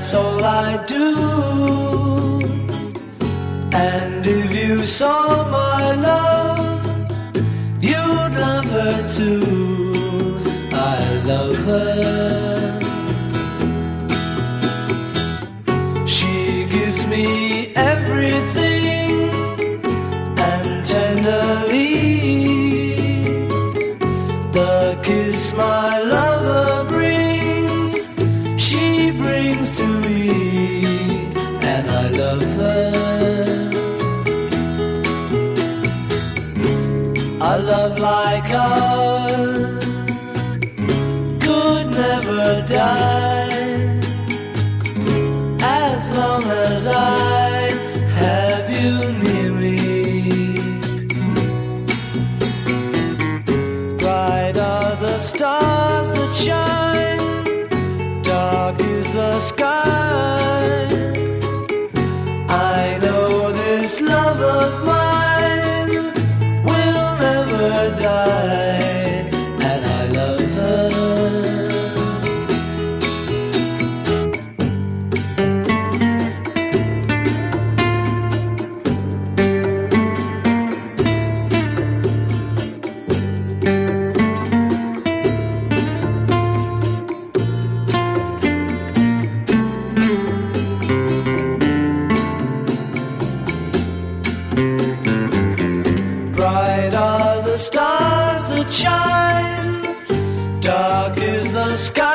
that's all I do. And if you saw my love, you'd love her too. I love her. She gives me everything, and tenderly the kiss my lover brings, she brings to me, and I love her. A love like ours could never die, as long as I have you near me. Bright are the stars that shine, dark is the sky. I know this love of mine will never die, and I love her. Bright are the stars that shine, dark is the sky.